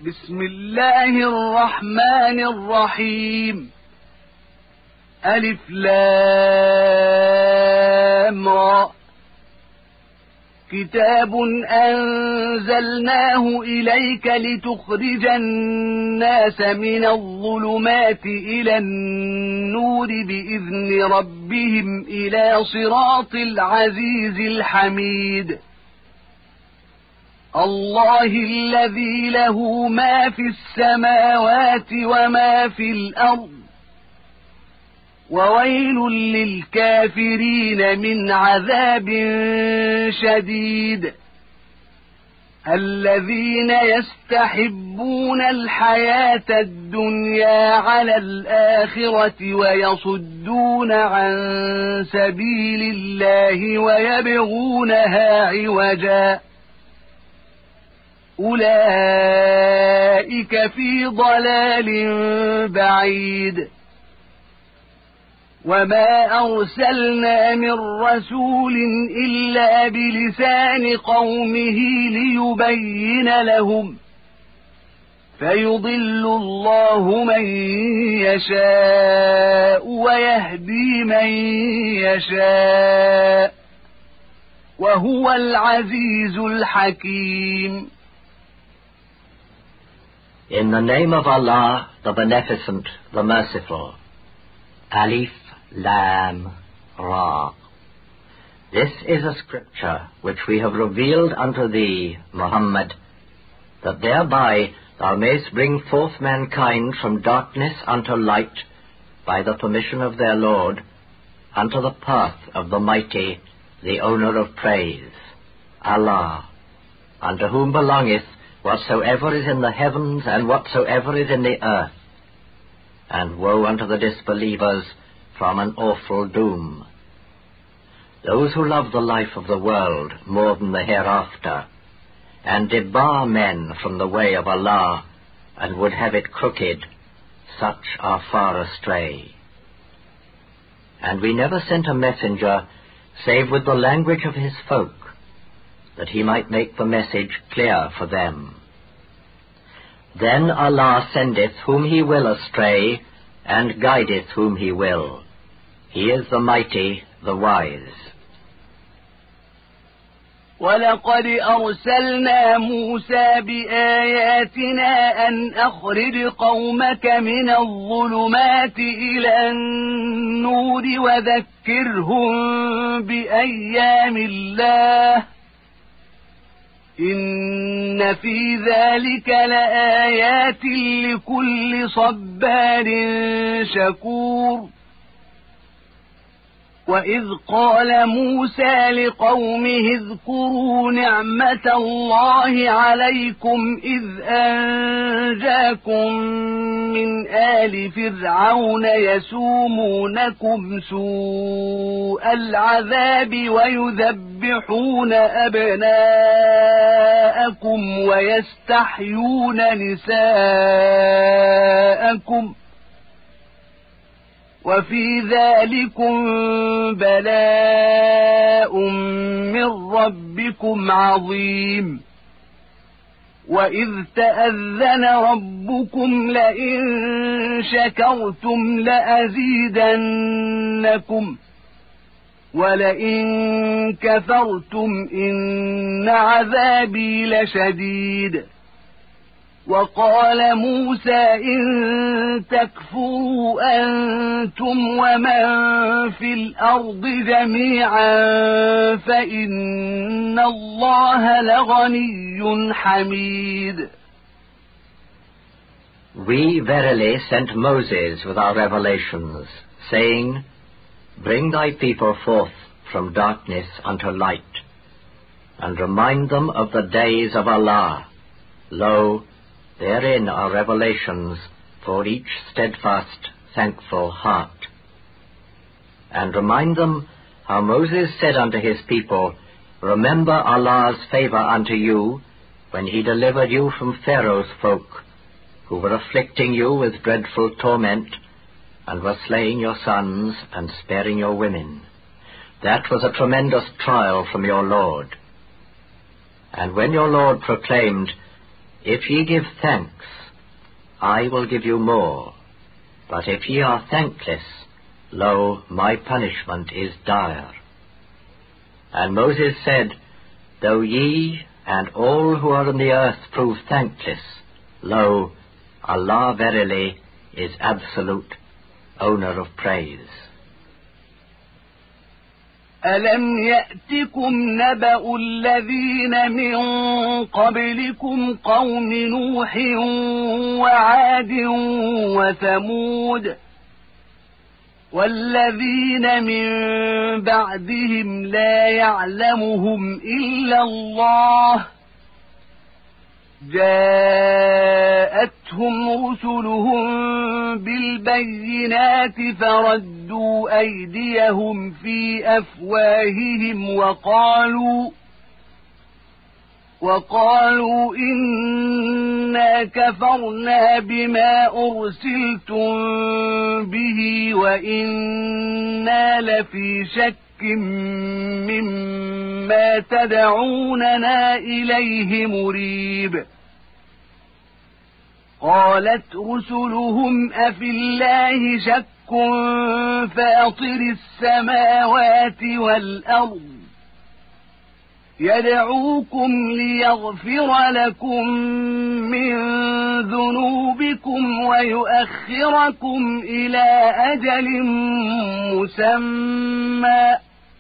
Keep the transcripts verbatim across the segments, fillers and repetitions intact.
بسم الله الرحمن الرحيم. ألف لام را. كتاب أنزلناه إليك لتخرج الناس من الظلمات إلى النور بإذن ربهم إلى صراط العزيز الحميد. الله الذي له ما في السماوات وما في الأرض، وويل للكافرين من عذاب شديد. الذين يستحبون الحياة الدنيا على الآخرة ويصدون عن سبيل الله ويبغونها عوجا، أولئك في ضلال بعيد. وما أرسلنا من رسول إلا بلسان قومه ليبين لهم، فيضل الله من يشاء ويهدي من يشاء، وهو العزيز الحكيم. In the name of Allah, the Beneficent, the Merciful. Alif Lam Ra. This is a scripture which we have revealed unto thee, Muhammad, that thereby thou mayst bring forth mankind from darkness unto light, by the permission of their Lord, unto the path of the Mighty, the owner of praise, Allah, unto whom belongeth whatsoever is in the heavens and whatsoever is in the earth. And woe unto the disbelievers from an awful doom. Those who love the life of the world more than the hereafter, and debar men from the way of Allah, and would have it crooked, such are far astray. And we never sent a messenger save with the language of his folk, that he might make the message clear for them. Then Allah sendeth whom he will astray, and guideth whom he will. He is the Mighty, the Wise. وَلَقَدْ أَرْسَلْنَا مُوسَى بِآيَاتِنَا أَنْ أَخْرِجْ قَوْمَكَ مِنَ الظُّلُمَاتِ إِلَى النُّورِ وَذَكِّرْهُم بِأَيَّامِ اللَّهِ، إِنَّ فِي ذَلِكَ لَآيَاتٍ لِكُلِّ صَبَّارٍ شَكُورٍ. وَإِذْ قَالَ مُوسَى لِقَوْمِهِ اذْكُرُوا نِعْمَةَ اللَّهِ عَلَيْكُمْ إِذْ أَنْجَاكُمْ مِنْ آلِ فِرْعَوْنَ يَسُومُونَكُمْ سُوءَ الْعَذَابِ وَيُذَبِّحُونَ أَبْنَاءَكُمْ وَيَسْتَحْيُونَ نِسَاءَكُمْ، وَفِي ذَلِكُمْ بَلَاءٌ مِّن رَّبِّكُمْ عَظِيمٌ. وَإِذْ تَأَذَّنَ رَبُّكُمْ لَئِن شَكَرْتُمْ لَأَزِيدَنَّكُمْ، وَلَئِن كَفَرْتُمْ إِنَّ عَذَابِي لَشَدِيدٌ. وَقَالَ مُوسَى إِن تَكْفُرُوا أَنْتُمْ وَمَنْ فِي الْأَرْضِ جَمِيعًا فَإِنَّ اللَّهَ لَغَنِيٌّ حَمِيدٌ. We verily sent Moses with our revelations, saying, Bring thy people forth from darkness unto light, and remind them of the days of Allah. Lo, therein are revelations for each steadfast, thankful heart. And remind them how Moses said unto his people, Remember Allah's favor unto you, when he delivered you from Pharaoh's folk, who were afflicting you with dreadful torment, and were slaying your sons and sparing your women. That was a tremendous trial from your Lord. And when your Lord proclaimed, If ye give thanks, I will give you more. But if ye are thankless, lo, my punishment is dire. And Moses said, Though ye and all who are on the earth prove thankless, lo, Allah verily is absolute, owner of praise. أَلَمْ يَأْتِكُمْ نَبَأُ الَّذِينَ مِنْ قَبْلِكُمْ قَوْمِ نُوحٍ وَعَادٍ وَثَمُودَ وَالَّذِينَ مِنْ بَعْدِهِمْ لَا يَعْلَمُهُمْ إِلَّا اللَّهُ جاءتهم رسلهم بالبينات فردوا أيديهم في أفواههم وقالوا وقالوا إنا كفرنا بما أرسلتم به وإنا لفي شك مما تدعوننا إليه مريب. قالت رسلهم أفي الله شك فاطر السماوات والأرض يدعوكم ليغفر لكم من ذنوبكم ويؤخركم إلى أجل مسمى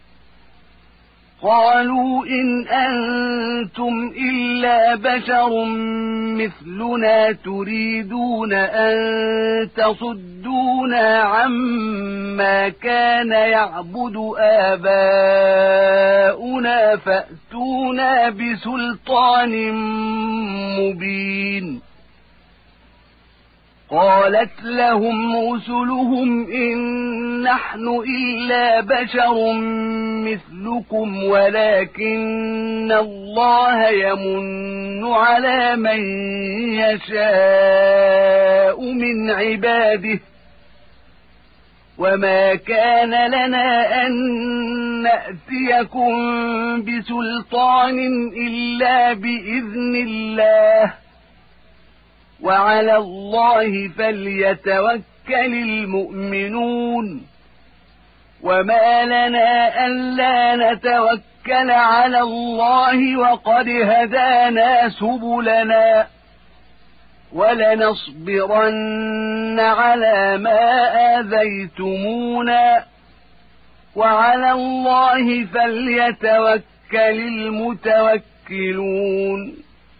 قالوا إن أنتم إلا بشر مثلنا تريدون أن تصدونا عما كان يعبد آباؤنا فأتونا بسلطان مبين. قالت لهم رسلهم إن نحن إلا بشر مثلكم ولكن الله يمن على من يشاء من عباده وما كان لنا أن نأتيكم بسلطان إلا بإذن الله وعلى الله فليتوكل المؤمنون. وما لنا ألا نتوكل على الله وقد هدانا سبلنا ولنصبرن على ما آذيتمونا وعلى الله فليتوكل المتوكلون.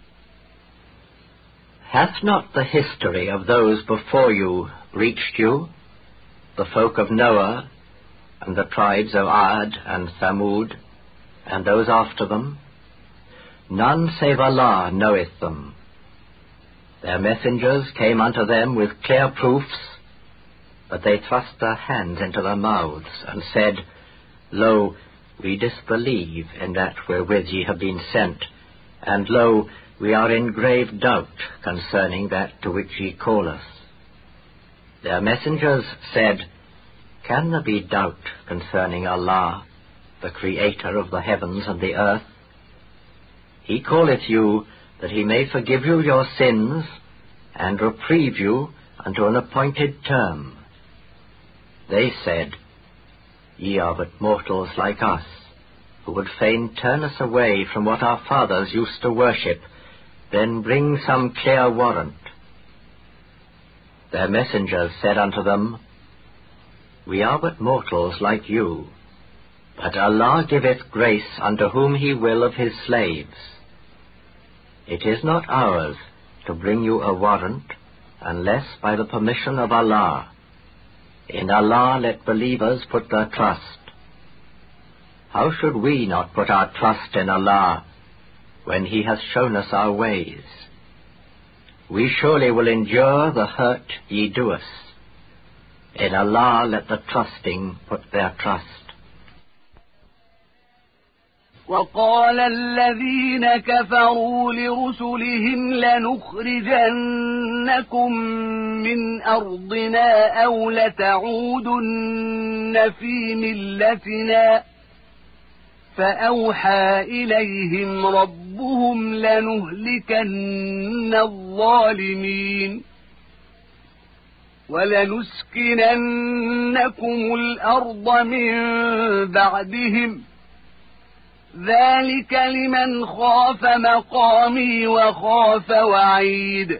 Hath not the history of those before you reached you, the folk of Noah, and the tribes of Ad and Thamud, and those after them? None save Allah knoweth them. Their messengers came unto them with clear proofs, but they thrust their hands into their mouths, and said, Lo, we disbelieve in that wherewith ye have been sent, and lo, we are in grave doubt concerning that to which ye call us. Their messengers said, Can there be doubt concerning Allah, the Creator of the heavens and the earth? He calleth you that he may forgive you your sins, and reprieve you unto an appointed term. They said, Ye are but mortals like us, who would fain turn us away from what our fathers used to worship, then bring some clear warrant. Their messengers said unto them, We are but mortals like you, but Allah giveth grace unto whom he will of his slaves. It is not ours to bring you a warrant, unless by the permission of Allah. In Allah let believers put their trust. How should we not put our trust in Allah, when he has shown us our ways? We surely will endure the hurt ye do us. In Allah let the trusting put their trust. وقال الذين كفروا لرسلهم لنخرجنكم من أرضنا أو لتعودن في ملتنا فأوحى إليهم ربهم حسابهم لنهلكن الظالمين ولنسكننكم الأرض من بعدهم ذلك لمن خاف مقامي وخاف وعيد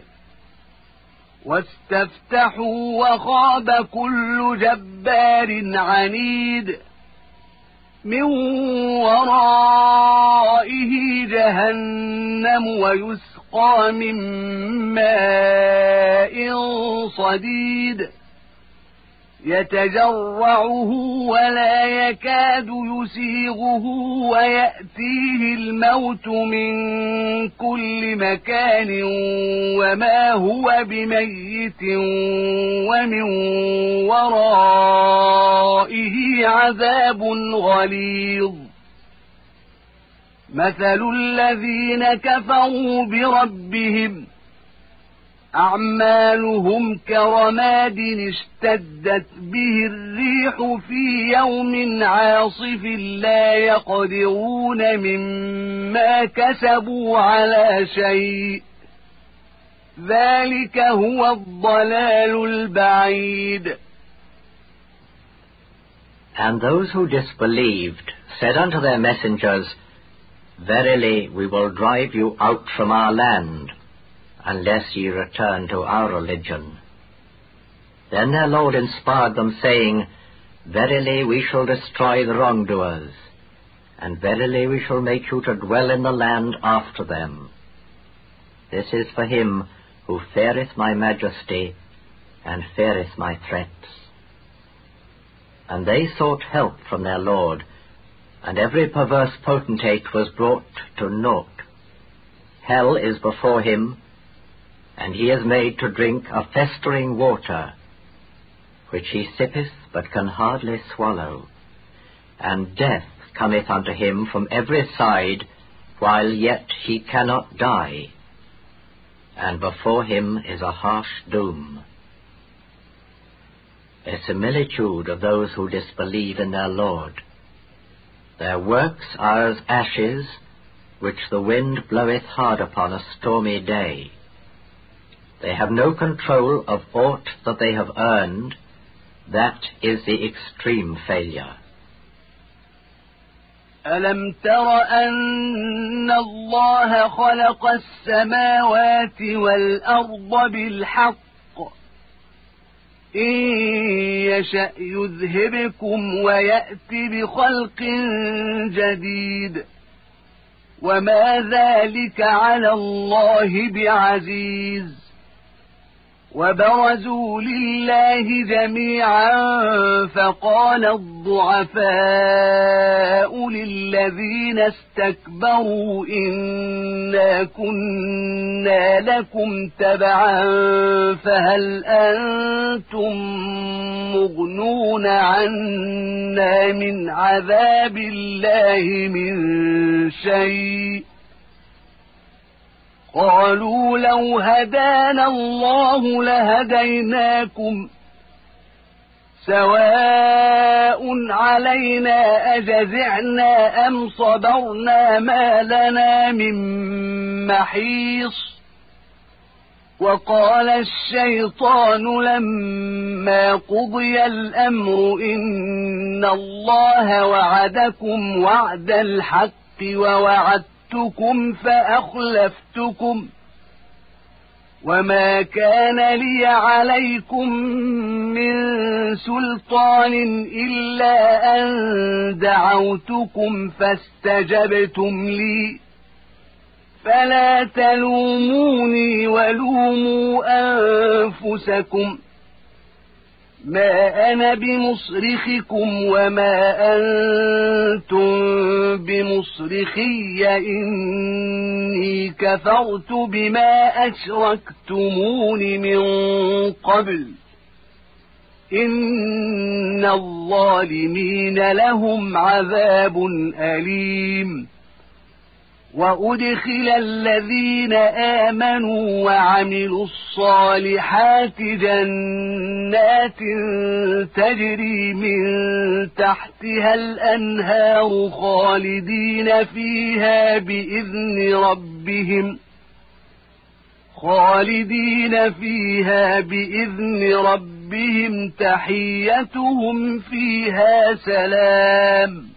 واستفتحوا وخاب كل جبار عنيد من ورائه جهنم ويسقى من ماء صديد يتجرعه ولا يكاد يسيغه ويأتيه الموت من كل مكان وما هو بميت ومن ورائه عذاب غليظ مثل الذين كفروا بربهم أعمالهم كرماد اشتدت به الريح في يوم عاصف لا يقدرون مما كسبوا على شيء ذلك هو الضلال البعيد. And those who disbelieved said unto their messengers, Verily we will drive you out from our land, unless ye return to our religion. Then their Lord inspired them, saying, Verily we shall destroy the wrongdoers, and verily we shall make you to dwell in the land after them. This is for him who feareth my majesty, and feareth my threats. And they sought help from their Lord, and every perverse potentate was brought to naught. Hell is before him, and he is made to drink of festering water, which he sippeth but can hardly swallow. And death cometh unto him from every side, while yet he cannot die. And before him is a harsh doom. A similitude of those who disbelieve in their Lord. Their works are as ashes, which the wind bloweth hard upon a stormy day. They have no control of aught that they have earned. That is the extreme failure. ألم تر أن الله خلق السماوات والأرض بالحق إن يشأ يذهبكم ويأتي بخلق جديد وما ذلك على الله بعزيز وبرزوا لله جميعا فقال الضعفاء للذين استكبروا إنا كنا لكم تبعا فهل أنتم مغنون عنا من عذاب الله من شيء قالوا لو هدانا الله لهديناكم سواء علينا أجزعنا أم صبرنا ما لنا من محيص وقال الشيطان لما قضي الأمر إن الله وعدكم وعد الحق ووعدتكم فأخلفتكم وما كان لي عليكم من سلطان إلا أن دعوتكم فاستجبتم لي فلا تلوموني ولوموا أنفسكم ما أنا بمصرخكم وما أنتم بمصرخي إني كفرت بما أشركتمون من قبل إن الظالمين لهم عذاب أليم وأدخل الذين آمنوا وعملوا الصالحات جنات تجري من تحتها الأنهار خالدين فيها بإذن ربهم خالدين فيها بإذن ربهم تحيتهم فيها سلام.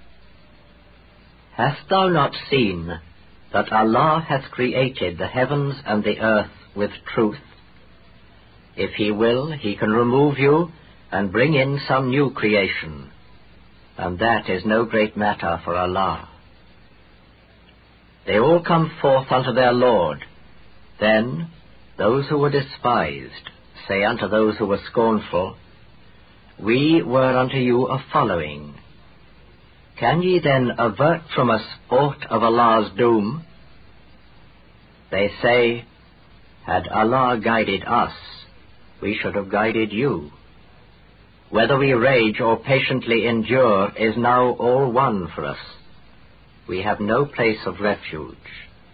Hast thou not seen that Allah hath created the heavens and the earth with truth? If He will, He can remove you and bring in some new creation, and that is no great matter for Allah. They all come forth unto their Lord. Then those who were despised say unto those who were scornful, We were unto you a following. Can ye then avert from us aught of Allah's doom? They say, Had Allah guided us, we should have guided you. Whether we rage or patiently endure is now all one for us. We have no place of refuge.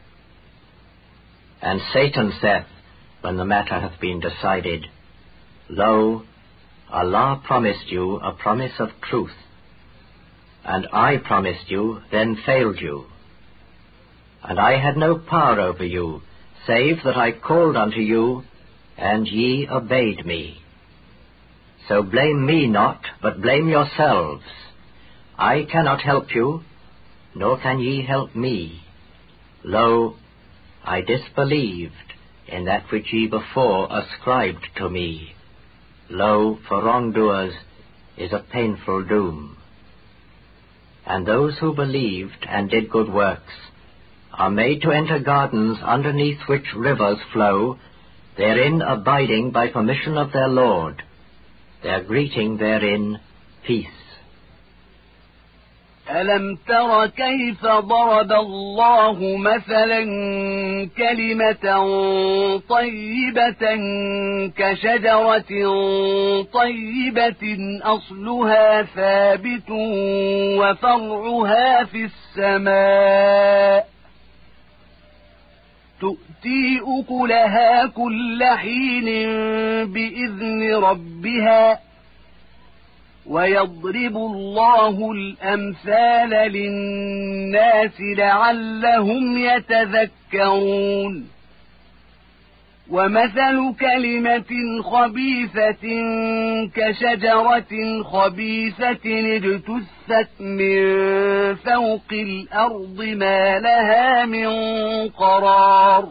And Satan saith, when the matter hath been decided, Lo, Allah promised you a promise of truth, and I promised you, then failed you. And I had no power over you, save that I called unto you, and ye obeyed me. So blame me not, but blame yourselves. I cannot help you, nor can ye help me. Lo, I disbelieved in that which ye before ascribed to me. Lo, for wrongdoers is a painful doom. And those who believed and did good works are made to enter gardens underneath which rivers flow, therein abiding by permission of their Lord, their greeting therein peace. ألم تر كيف ضرب الله مثلا كلمة طيبة كشجرة طيبة أصلها ثابت وفرعها في السماء تؤتي أكلها كل حين بإذن ربها ويضرب الله الأمثال للناس لعلهم يتذكرون ومثل كلمة خبيثة كشجرة خبيثة اجتثت من فوق الأرض ما لها من قرار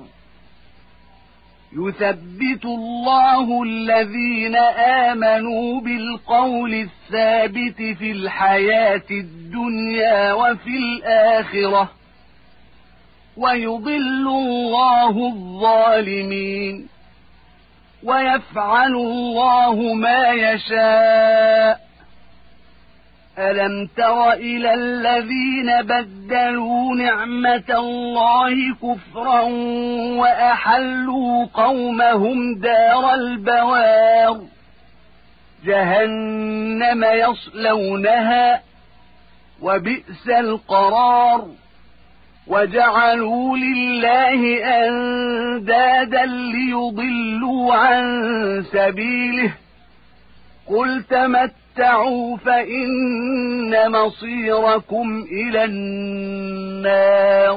يثبت الله الذين آمنوا بالقول الثابت في الحياة الدنيا وفي الآخرة ويضل الله الظالمين ويفعل الله ما يشاء ألم تر إلى الذين بدلوا نعمة الله كفرا وأحلوا قومهم دار البوار جهنم يصلونها وبئس القرار وجعلوا لله أندادا ليضلوا عن سبيله قل تمتعوا فإن مصيركم إلى النار.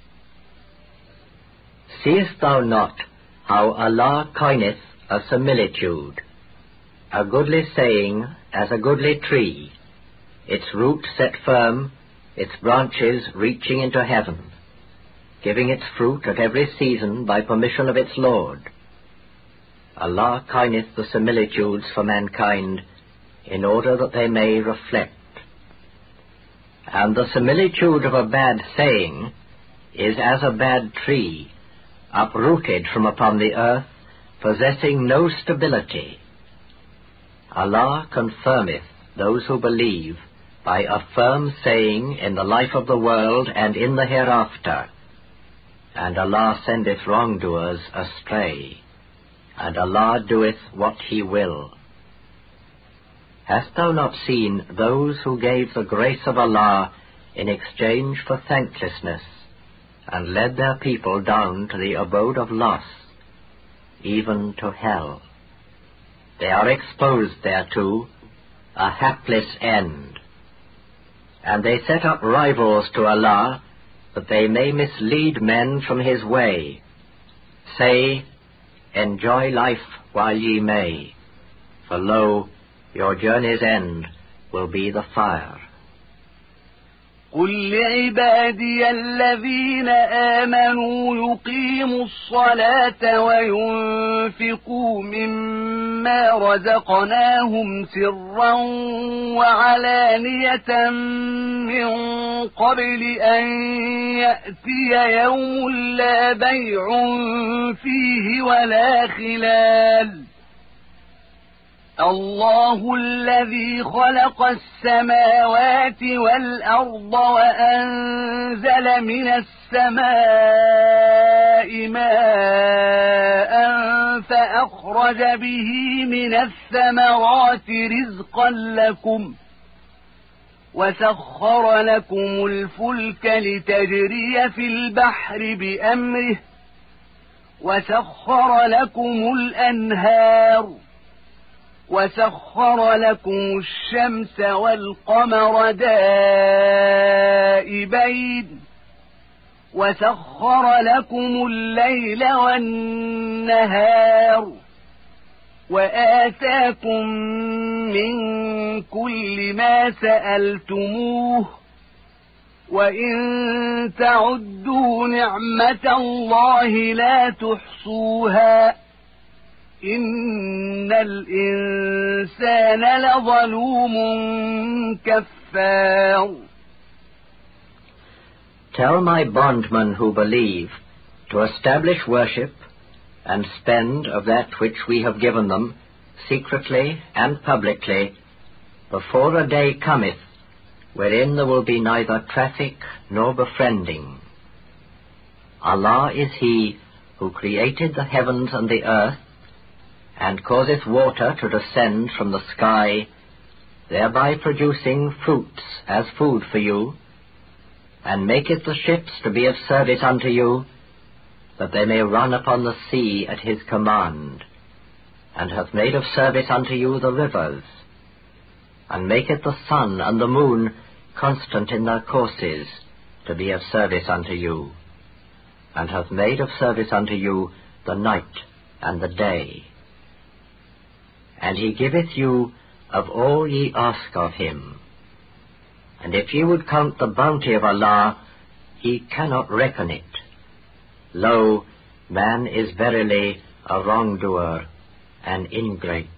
Seest thou not how Allah coineth a similitude, a goodly saying as a goodly tree, its root set firm, its branches reaching into heaven, giving its fruit at every season by permission of its Lord. Allah coineth the similitudes for mankind in order that they may reflect. And the similitude of a bad saying is as a bad tree, uprooted from upon the earth, possessing no stability. Allah confirmeth those who believe by a firm saying in the life of the world and in the hereafter, and Allah sendeth wrongdoers astray, and Allah doeth what He will. Hast thou not seen those who gave the grace of Allah in exchange for thanklessness, and led their people down to the abode of loss, even to hell. They are exposed thereto, a hapless end. And they set up rivals to Allah, that they may mislead men from his way. Say, enjoy life while ye may, for lo, your journey's end will be the fire. قل لعبادي الذين آمنوا يقيموا الصلاة وينفقوا مما رزقناهم سرا وعلانية من قبل أن يأتي يوم لا بيع فيه ولا خلال. الله الذي خلق السماوات والأرض وأنزل من السماء ماء فأخرج به من الثمرات رزقا لكم وسخر لكم الفلك لتجري في البحر بأمره وسخر لكم الأنهار وسخر لكم الشمس والقمر دائبين وسخر لكم الليل والنهار وآتاكم من كل ما سألتموه وإن تعدوا نعمة الله لا تحصوها إن الإنسان لظلوم كفار. Tell my bondmen who believe to establish worship and spend of that which we have given them secretly and publicly before a day cometh wherein there will be neither traffic nor befriending. Allah is He who created the heavens and the earth, and causeth water to descend from the sky, thereby producing fruits as food for you, and maketh the ships to be of service unto you, that they may run upon the sea at his command, and hath made of service unto you the rivers, and maketh the sun and the moon constant in their courses, to be of service unto you, and hath made of service unto you the night and the day. And he giveth you of all ye ask of him. And if ye would count the bounty of Allah, ye cannot reckon it. Lo, man is verily a wrongdoer, an ingrate.